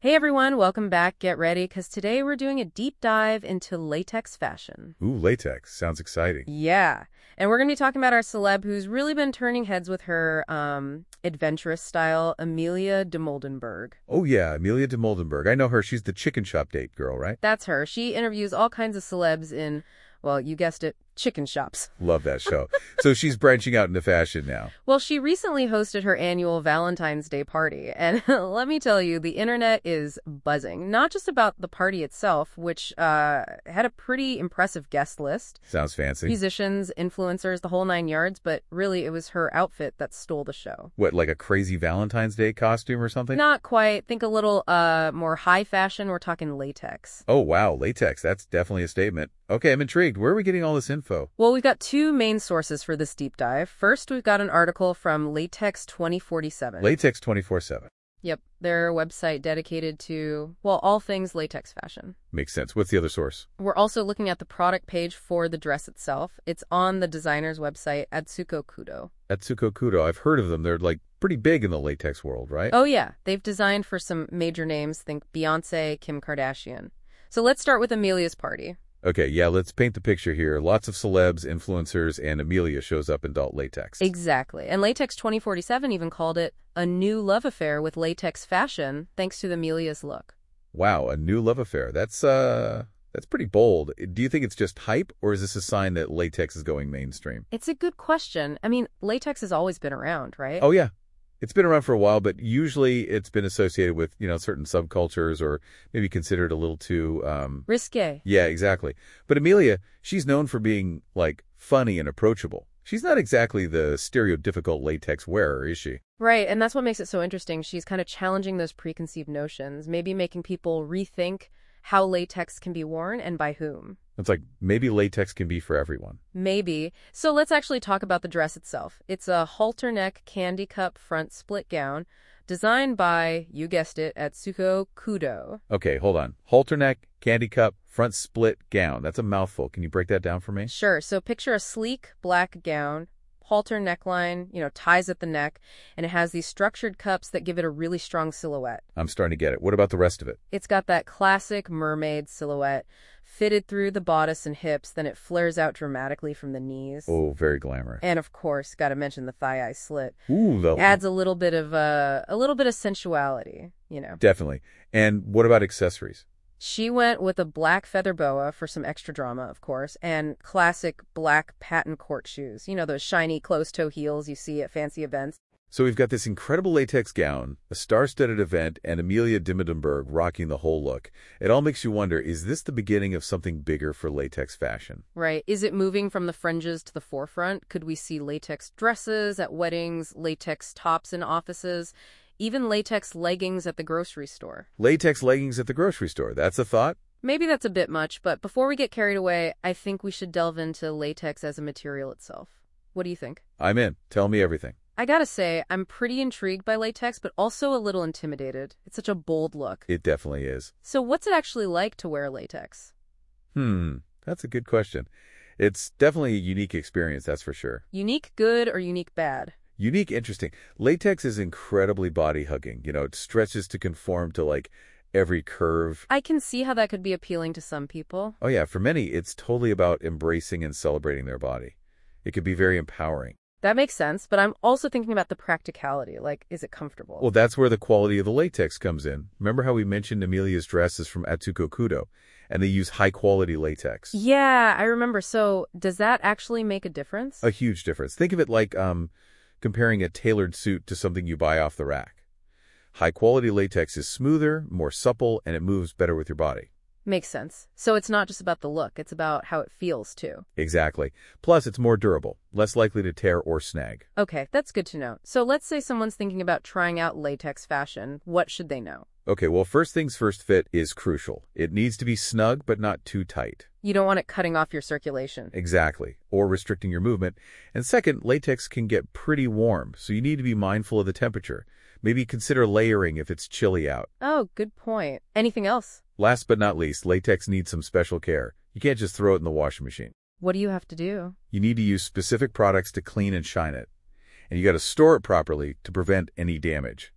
Hey everyone, welcome back. Get ready, because today we're doing a deep dive into latex fashion. Ooh, latex. Sounds exciting. Yeah, and we're going to be talking about our celeb who's really been turning heads with her adventurous style, Amelia de Moldenberg. Oh, yeah, Amelia de Moldenberg. I know her. She's the chicken shop date girl, right? That's her. She interviews all kinds of celebs in, well, you guessed it, chicken shops. Love that show. So she's branching out into fashion now. Well, she recently hosted her annual Valentine's Day party, and let me tell you, the internet is buzzing. Not just about the party itself, which had a pretty impressive guest list. Sounds fancy. Musicians, influencers, the whole nine yards, but really it was her outfit that stole the show. What, like a crazy Valentine's Day costume or something? Not quite. Think a little more high fashion. We're talking latex. Oh, wow, latex. That's definitely a statement. Okay, I'm intrigued. Where are we getting all this info? Well, we've got two main sources for this deep dive. First, we've got an article from Latex 2047. Latex 24/7. Yep, their website dedicated to, well, all things latex fashion. Makes sense. What's the other source? We're also looking at the product page for the dress itself. It's on the designer's website, Atsuko Kudo. Atsuko Kudo. I've heard of them. They're like pretty big in the latex world, right? Oh yeah, they've designed for some major names. Think Beyonce, Kim Kardashian. So let's start with Amelia's party. Okay, yeah, let's paint the picture here. Lots of celebs, influencers, and Amelia shows up in adult latex. Exactly. And Latex 2047 even called it a new love affair with latex fashion, thanks to Amelia's look. Wow, a new love affair. That's pretty bold. Do you think it's just hype, or is this a sign that latex is going mainstream? It's a good question. I mean, latex has always been around, right? Oh, yeah. It's been around for a while, but usually it's been associated with, certain subcultures or maybe considered a little too... risque. Yeah, exactly. But Amelia, she's known for being, funny and approachable. She's not exactly the stereotypical latex wearer, is she? Right, and that's what makes it so interesting. She's kind of challenging those preconceived notions, maybe making people rethink how latex can be worn and by whom. It's like, maybe latex can be for everyone. Maybe. So let's actually talk about the dress itself. It's a halter neck candy cup front split gown designed by, you guessed it, Atsuko Kudo. Okay, hold on. Halter neck, candy cup, front split gown. That's a mouthful. Can you break that down for me? Sure. So picture a sleek black gown, halter neckline, ties at the neck, and it has these structured cups that give it a really strong silhouette. I'm starting to get it. What about the rest of it? It's got that classic mermaid silhouette, fitted through the bodice and hips, then it flares out dramatically from the knees. Oh, very glamorous. And of course, got to mention the thigh-eye slit. Ooh, adds a little bit of sensuality, Definitely. And what about accessories? She went with a black feather boa for some extra drama, of course, and classic black patent court shoes. Those shiny closed-toe heels you see at fancy events. So we've got this incredible latex gown, a star-studded event, and Amelia de Moldenberg rocking the whole look. It all makes you wonder, is this the beginning of something bigger for latex fashion? Right. Is it moving from the fringes to the forefront? Could we see latex dresses at weddings, latex tops in offices, even latex leggings at the grocery store? Latex leggings at the grocery store. That's a thought? Maybe that's a bit much, but before we get carried away, I think we should delve into latex as a material itself. What do you think? I'm in. Tell me everything. I gotta say, I'm pretty intrigued by latex, but also a little intimidated. It's such a bold look. It definitely is. So what's it actually like to wear latex? That's a good question. It's definitely a unique experience, that's for sure. Unique good or unique bad? Unique, interesting. Latex is incredibly body-hugging. It stretches to conform to, every curve. I can see how that could be appealing to some people. Oh, yeah. For many, it's totally about embracing and celebrating their body. It could be very empowering. That makes sense, but I'm also thinking about the practicality. Is it comfortable? Well, that's where the quality of the latex comes in. Remember how we mentioned Amelia's dress is from Atsuko Kudo, and they use high-quality latex? Yeah, I remember. So does that actually make a difference? A huge difference. Think of it like comparing a tailored suit to something you buy off the rack. High-quality latex is smoother, more supple, and it moves better with your body. Makes sense. So it's not just about the look, it's about how it feels, too. Exactly. Plus, it's more durable, less likely to tear or snag. Okay, that's good to know. So let's say someone's thinking about trying out latex fashion. What should they know? Okay, well, first things first, fit is crucial. It needs to be snug, but not too tight. You don't want it cutting off your circulation. Exactly, or restricting your movement. And second, latex can get pretty warm, so you need to be mindful of the temperature. Maybe consider layering if it's chilly out. Oh, good point. Anything else? Last but not least, latex needs some special care. You can't just throw it in the washing machine. What do you have to do? You need to use specific products to clean and shine it. And you got to store it properly to prevent any damage.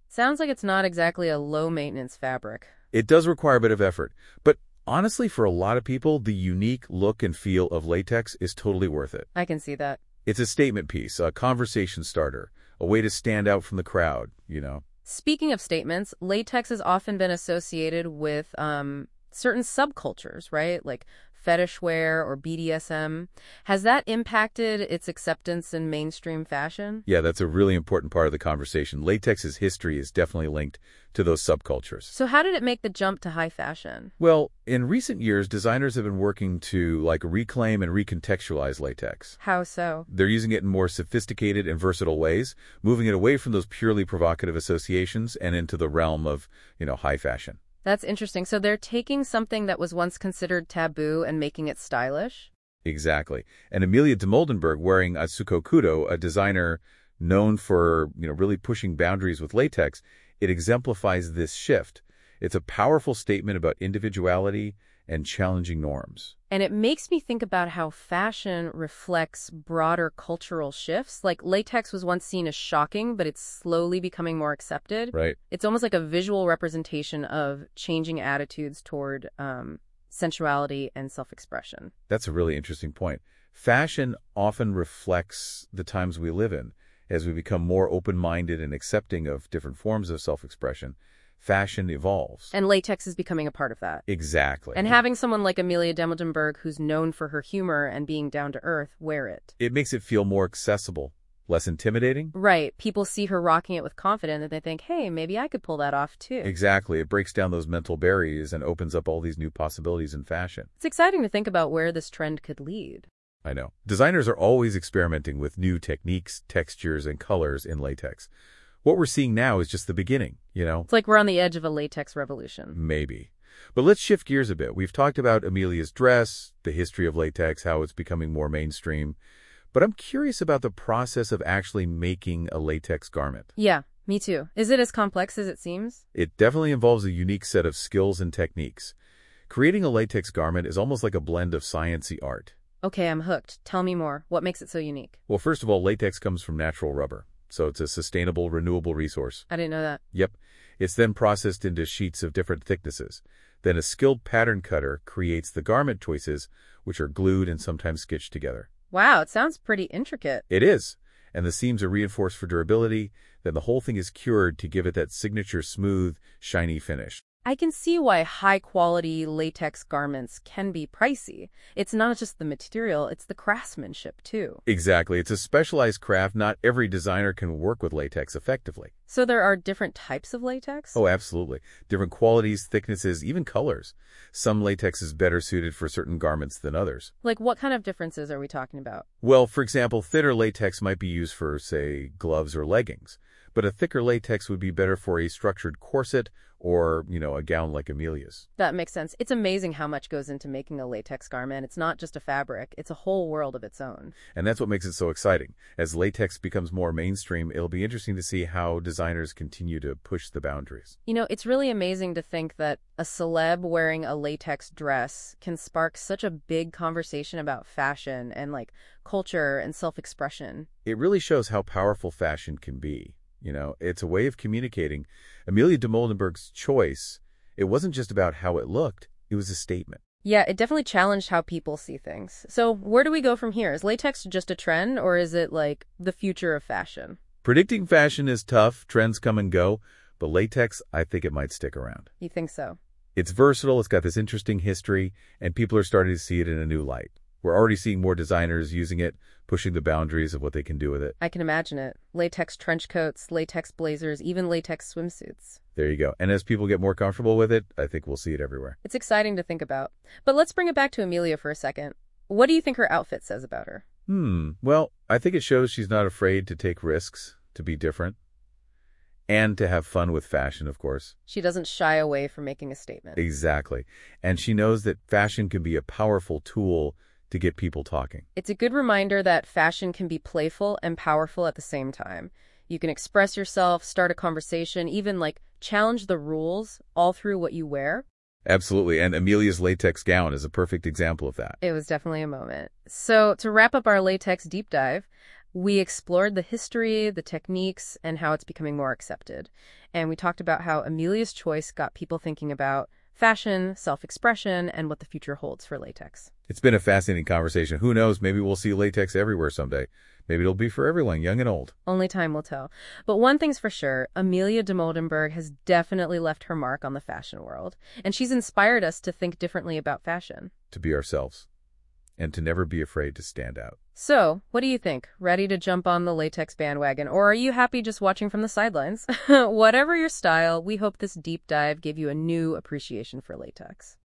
Sounds like it's not exactly a low-maintenance fabric. It does require a bit of effort, but honestly, for a lot of people, the unique look and feel of latex is totally worth it. I can see that. It's a statement piece, a conversation starter, a way to stand out from the crowd, you know. Speaking of statements, latex has often been associated with certain subcultures, right? Like fetish wear or BDSM. Has that impacted its acceptance in mainstream fashion? Yeah, that's a really important part of the conversation. Latex's history is definitely linked to those subcultures. So how did it make the jump to high fashion? Well, in recent years, designers have been working to reclaim and recontextualize latex. How so? They're using it in more sophisticated and versatile ways, moving it away from those purely provocative associations and into the realm of, high fashion. That's interesting. So they're taking something that was once considered taboo and making it stylish? Exactly. And Amelia de Moldenberg wearing Atsuko Kudo, a designer known for, really pushing boundaries with latex, it exemplifies this shift. It's a powerful statement about individuality and challenging norms. And it makes me think about how fashion reflects broader cultural shifts. Like latex was once seen as shocking, but it's slowly becoming more accepted. Right. It's almost like a visual representation of changing attitudes toward sensuality and self-expression. That's a really interesting point. Fashion often reflects the times we live in. As we become more open-minded and accepting of different forms of self-expression, fashion evolves. And latex is becoming a part of that. Exactly. And having someone like Amelia de Moldenberg, who's known for her humor and being down to earth, wear it. It makes it feel more accessible, less intimidating. Right. People see her rocking it with confidence and they think, hey, maybe I could pull that off too. Exactly. It breaks down those mental barriers and opens up all these new possibilities in fashion. It's exciting to think about where this trend could lead. I know. Designers are always experimenting with new techniques, textures, and colors in latex. What we're seeing now is just the beginning, It's like we're on the edge of a latex revolution. Maybe. But let's shift gears a bit. We've talked about Amelia's dress, the history of latex, how it's becoming more mainstream. But I'm curious about the process of actually making a latex garment. Yeah, me too. Is it as complex as it seems? It definitely involves a unique set of skills and techniques. Creating a latex garment is almost like a blend of sciencey art. Okay, I'm hooked. Tell me more. What makes it so unique? Well, first of all, latex comes from natural rubber, so it's a sustainable, renewable resource. I didn't know that. Yep. It's then processed into sheets of different thicknesses. Then a skilled pattern cutter creates the garment choices, which are glued and sometimes stitched together. Wow, it sounds pretty intricate. It is. And the seams are reinforced for durability. Then the whole thing is cured to give it that signature smooth, shiny finish. I can see why high-quality latex garments can be pricey. It's not just the material, it's the craftsmanship, too. Exactly. It's a specialized craft. Not every designer can work with latex effectively. So there are different types of latex? Oh, absolutely. Different qualities, thicknesses, even colors. Some latex is better suited for certain garments than others. Like what kind of differences are we talking about? Well, for example, thinner latex might be used for, say, gloves or leggings. But a thicker latex would be better for a structured corset or, a gown like Amelia's. That makes sense. It's amazing how much goes into making a latex garment. It's not just a fabric, it's a whole world of its own. And that's what makes it so exciting. As latex becomes more mainstream, it'll be interesting to see how designers continue to push the boundaries. It's really amazing to think that a celeb wearing a latex dress can spark such a big conversation about fashion and culture and self-expression. It really shows how powerful fashion can be. It's a way of communicating. Amelia de Moldenberg's choice, it wasn't just about how it looked, it was a statement. Yeah, it definitely challenged how people see things. So where do we go from here? Is latex just a trend, or is it the future of fashion? Predicting fashion is tough, trends come and go, but latex, I think it might stick around. You think so? It's versatile, it's got this interesting history, and people are starting to see it in a new light. We're already seeing more designers using it, pushing the boundaries of what they can do with it. I can imagine it. Latex trench coats, latex blazers, even latex swimsuits. There you go. And as people get more comfortable with it, I think we'll see it everywhere. It's exciting to think about. But let's bring it back to Amelia for a second. What do you think her outfit says about her? Well, I think it shows she's not afraid to take risks, to be different, and to have fun with fashion, of course. She doesn't shy away from making a statement. Exactly. And she knows that fashion can be a powerful tool to get people talking. It's a good reminder that fashion can be playful and powerful at the same time. You can express yourself, start a conversation, even challenge the rules all through what you wear. Absolutely. And Amelia's latex gown is a perfect example of that. It was definitely a moment. So to wrap up our latex deep dive, We explored the history, the techniques, and how it's becoming more accepted. And we talked about how Amelia's choice got people thinking about fashion, self-expression, and what the future holds for latex. It's been a fascinating conversation. Who knows, maybe we'll see latex everywhere someday. Maybe it'll be for everyone, young and old. Only time will tell. But one thing's for sure, Amelia de Moldenberg has definitely left her mark on the fashion world. And she's inspired us to think differently about fashion. To be ourselves. And to never be afraid to stand out. So, what do you think? Ready to jump on the latex bandwagon? Or are you happy just watching from the sidelines? Whatever your style, we hope this deep dive gave you a new appreciation for latex.